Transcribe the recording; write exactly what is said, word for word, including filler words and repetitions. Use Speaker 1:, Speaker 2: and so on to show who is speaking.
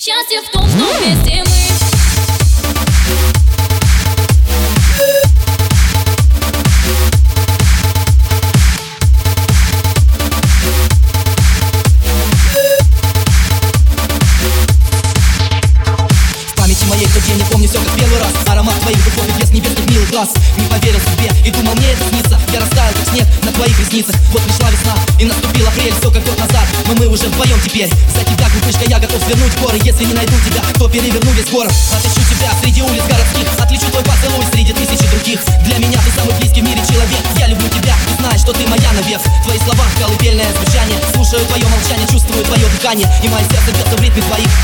Speaker 1: Счастье в том, что вместе мы.
Speaker 2: Моей тот день, я помню все как первый раз. Аромат твоих духов и блеск небесных милых глаз. Не поверил себе и думал, мне это снится. Я растаял как снег на твоих ресницах. Вот пришла весна и наступил апрель, все как год назад, но мы уже вдвоем теперь. За тебя, глупышка, я готов свернуть горы. Если не найду тебя, то переверну весь город. Отыщу тебя среди улиц городских, отличу твой поцелуй среди тысячи других. Для меня ты самый близкий в мире человек. Я люблю тебя и знаю, что ты моя навек. Твои слова, колыбельное звучание. Слушаю твое молчание, чувствую твое дыхание, и мое сердце бьется в ритме твоих